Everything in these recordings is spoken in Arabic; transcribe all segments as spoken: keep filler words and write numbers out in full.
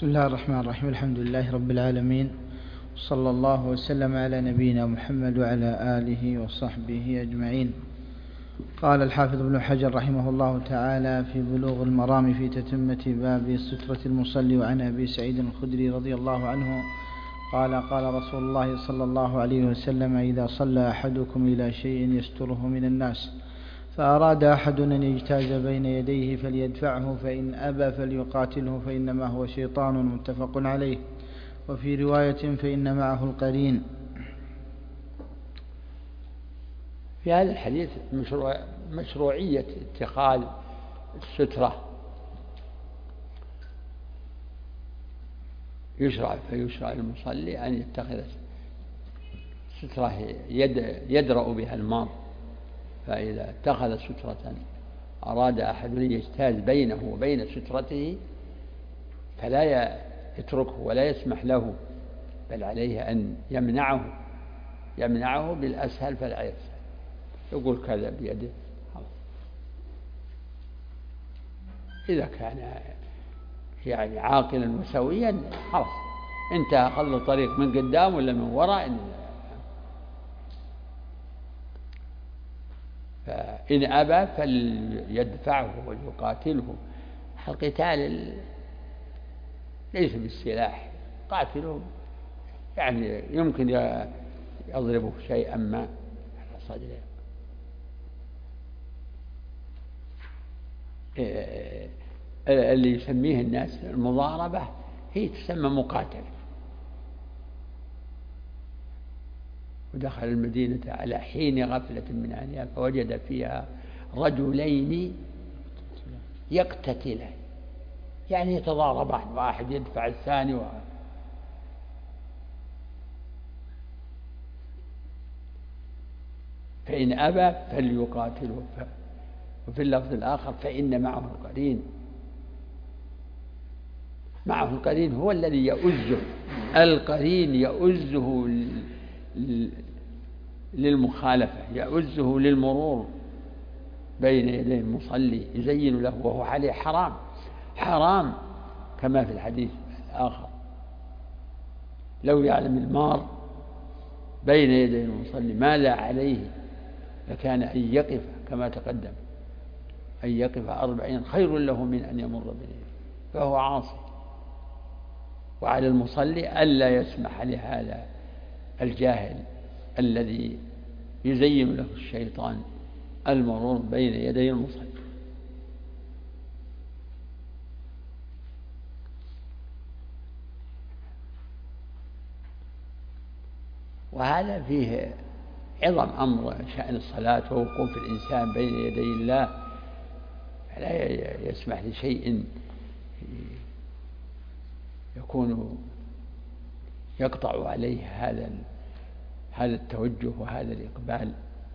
بسم الله الرحمن الرحيم. الحمد لله رب العالمين، صلى الله وسلم على نبينا محمد وعلى آله وصحبه أجمعين. قال الحافظ ابن حجر رحمه الله تعالى في بلوغ المرام في تتمة باب سترة المصلي، وعن أبي سعيد الخدري رضي الله عنه قال قال رسول الله صلى الله عليه وسلم: إذا صلى أحدكم إلى شيء يستره من الناس فأراد أحد أن يجتاز بين يديه فليدفعه، فإن أبى فليقاتله فإنما هو شيطان. متفق عليه. وفي رواية: فإن معه القرين. في هذا الحديث مشروع مشروعية اتخاذ السترة، يشرع فيشرع المصلي أن يتخذ سترة يد يدرأ بها المار، فإذا اتخذ سترة أراد أحد أن يجتاز بينه وبين سترته فلا يتركه ولا يسمح له، بل عليه أن يمنعه يمنعه بالأسهل فلا يسهل، يقول كذا بيده. إذا كان يعني عاقلا وسويا خلاص انتهى، خذ الطريق من قدام ولا من وراء. فإن أبى فليدفعه ويقاتله. القتال ليس بالسلاح، قاتله يعني يمكن يضربه شيئا ما على صدره. اللي يسميه الناس المضاربة هي تسمى مقاتلة. ودخل المدينة على حين غفلة من أهلها فوجد فيها رجلين يقتتلان، يعني يتضاربان، واحد يدفع الثاني. و... فإن أبى فليقاتله. ف... وفي اللفظ الآخر: فإن معه القرين. معه القرين هو الذي يؤزه، القرين يؤزه للمخالفة، يؤزه للمرور بين يدي المصلي، يزين له وهو عليه حرام حرام كما في الحديث الآخر: لو يعلم المار بين يدي المصلي ماذا عليه لكان أن يقف كما تقدم، أن يقف أربعين خير له من أن يمر بين يديه، فهو عاصي. وعلى المصلي ألا يسمح لهذا الجاهل الذي يزين له الشيطان المرور بين يدي المصلي. وهذا فيه عظم أمر شأن الصلاة ووقوف الإنسان بين يدي الله، لا يسمح لشيء يكون يقطع عليه هذا هذا التوجه وهذا الإقبال.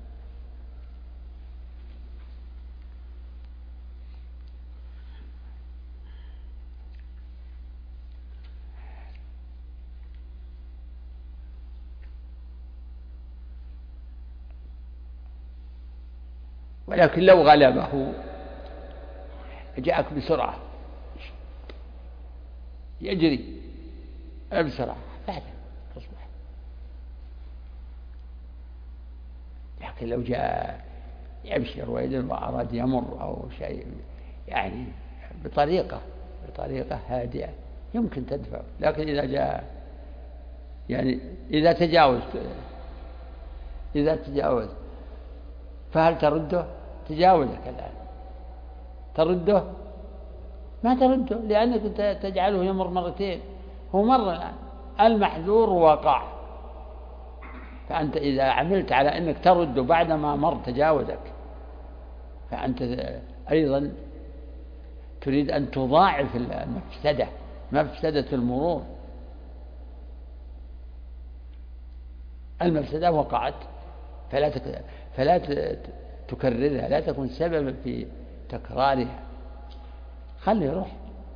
ولكن لو غلبه جاءك بسرعة يجري بسرعة بعد تصبح، لكن لو جاء يبشر ويدل وأراد يمر أو شيء يعني بطريقة بطريقة هادئة يمكن تدفع. لكن إذا جاء يعني إذا تجاوز إذا تجاوز فهل ترده؟ تجاوزك الآن ترده؟ ما ترده، لأنك تجعله يمر مرتين. هو مر الآن، المحذور وقع، فأنت إذا عملت على أنك ترده بعدما مر تجاوزك فأنت أيضا تريد أن تضاعف المفسدة، مفسدة المرور. المفسدة وقعت فلا تك... فلا تكررها، لا تكون سببا في تكرارها، خلي يروح.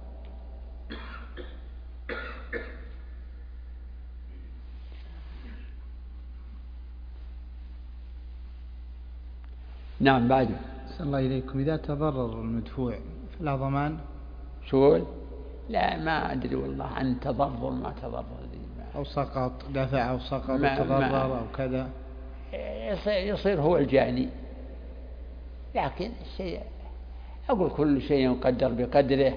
نعم. بعده صلى الله إليكم: إذا تضرر المدفوع فلا ضمان؟ شو لا ما أدري والله عن تضرر ما تضرر أو سقط دفع أو سقط وتضرر أو كذا، يصير هو الجاني. لكن الشيء أقول كل شيء يقدر بقدره.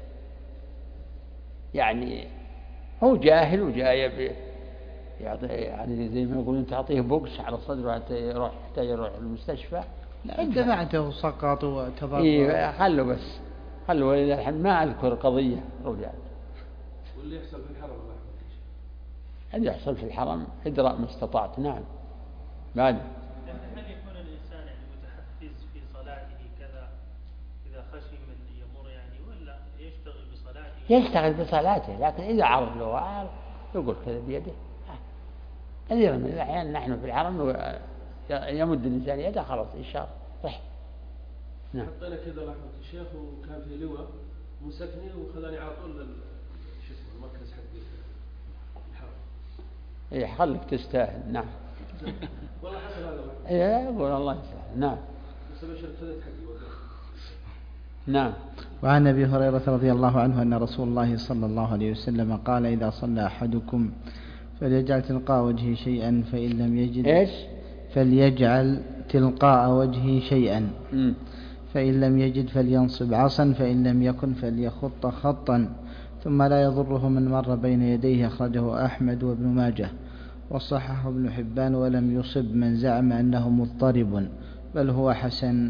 يعني هو جاهل وجاي يعني زي ما يقولون تعطيه بوكس على صدره حتى يروح حتى يروح المستشفى. لا أنت دفعته سقط وتضرر. إيه خلوا بس خلوا إلى الحين ما أذكر قضية رجعت. واللي يحصل في الحرم اللي يحصل في الحرم إدراء ما استطعت. نعم. بعد هل يكون الإنسان يعني متحفز في صلاته كذا إذا خشي من يمر يعني، ولا يشتغل بصلاته؟ يشتغل بصلاته، لكن إذا عرض له عارض يقول كذا بيده. كثيرا من الأحيان نحن في الحرم يمد الإنسان يده خلاص إشارة صح. نعم. حطينا كذا رحمة الشيخ وكان في لواء مسكني وخلاني على طول شو اسمه المركز حق الحرم. إيه خلك تستاهل. نعم. والله حصل هذا. إيه يقول الله يستاهل. نعم. بس بشر خذت حقي. نعم. وعن أبي هريرة رضي الله عنه أن رسول الله صلى الله عليه وسلم قال: إذا صلى أحدكم فليجعل تلقاء وجهه شيئا فإن لم يجد إيش؟ فليجعل تلقاء وجهه شيئا م. فإن لم يجد فلينصب عصا فإن لم يكن فليخط خطا ثم لا يضره من مر بين يديه. أخرجه أحمد وابن ماجه وصححه ابن حبان ولم يصب من زعم أنه مضطرب بل هو حسن.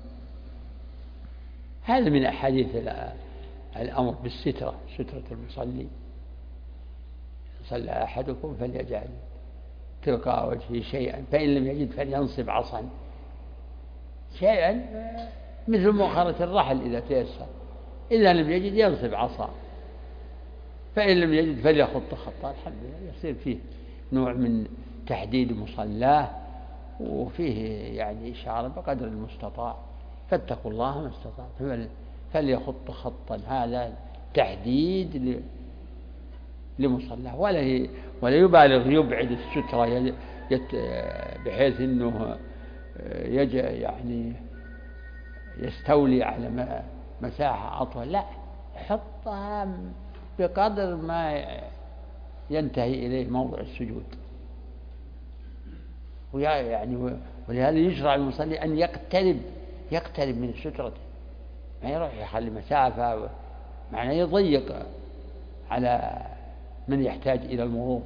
هذا من أحاديث الأمر بالسترة، سترة المصلي. صلى أحدكم فليجعل تلقاء وجهه شيئا فإن لم يجد فلينصب عصا. شيئا مثل مؤخرة الرحل إذا تيسر، إذا لم يجد ينصب عصا، فإن لم يجد فليخط خطا. الحمد لله يصير فيه نوع من تحديد مصلاه وفيه يعني إشارة بقدر المستطاع. فاتقوا الله ما استطعتم فليخط خطا. هذا تحديد لمصلاه، ولا ولا يبالغ يبعد السترة بحيث أنه يجي يعني يستولي على مساحة أطول. لا، حطها بقدر ما ينتهي إليه موضع السجود. يعني ولهذا يشرع المصلي أن يقترب يقترب من السترة، ما يروح يخلي مسافة معناه يضيق على من يحتاج إلى المرور.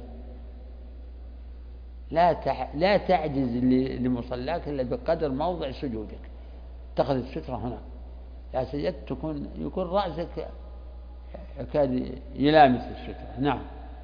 لا لا تعجز لمصلاك إلا بقدر موضع سجودك. تأخذ السترة هنا، لا سجدت تكون يكون رأسك يكاد يلامس السترة. نعم.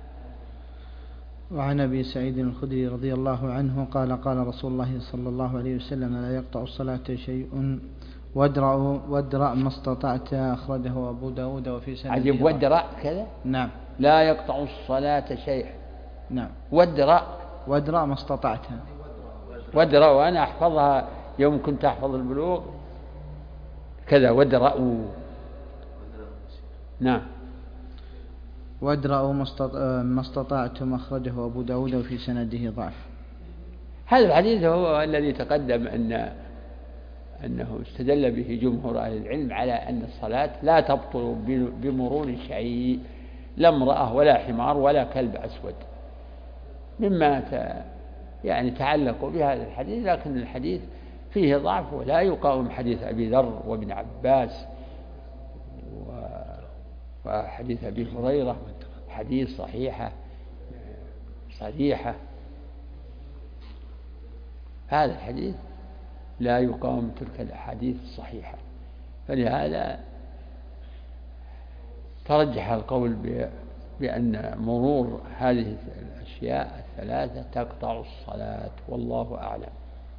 وعن أبي سعيد الخدري رضي الله عنه قال: قال رسول الله صلى الله عليه وسلم: لا يقطع الصلاة شيء وادرأ وادرأ ما استطعت. أخرجه أبو داود وفي سنده عجب. وادرأ كذا. نعم. لا يقطع الصلاة شيء. نعم. وادرأ وادرأ ما استطعت. وادرأ وأنا أحفظها يوم كنت أحفظ البلوغ كذا. وادرأ. نعم. وادرأوا ما استطعتم. أخرجه أبو داود وفي سنده ضعف. هذا الحديث هو الذي تقدم أن أنه استدل به جمهور أهل العلم على أن الصلاة لا تبطل بمرور شيء، لا امرأة ولا حمار ولا كلب أسود، مما يعني تعلقوا بهذا الحديث. لكن الحديث فيه ضعف ولا يقاوم حديث أبي ذر وابن عباس وحديث أبي هريرة، حديث صحيحة صريحة. هذا الحديث لا يقاوم تلك الأحاديث الصحيحة. فلهذا ترجح القول بأن مرور هذه الأشياء الثلاثة تقطع الصلاة، والله أعلم.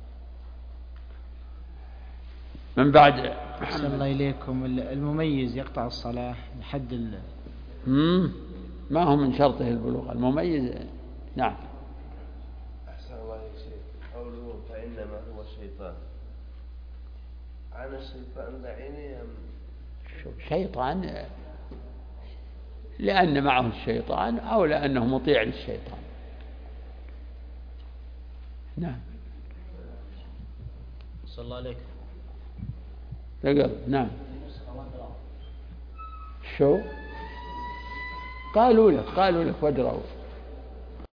من بعد أحسن الله إليكم، المميز يقطع الصلاة لحد ال... ما هو من شرطه البلوغ المميز. نعم. أحسن الله إليك. قوله فإنما هو الشيطان، عن الشيطان بعينه شيطان لأن معه الشيطان أو لأنه مطيع للشيطان. نعم. صلى الله عليك. تقل. نعم. شو قالوا لك قالوا لك وادروا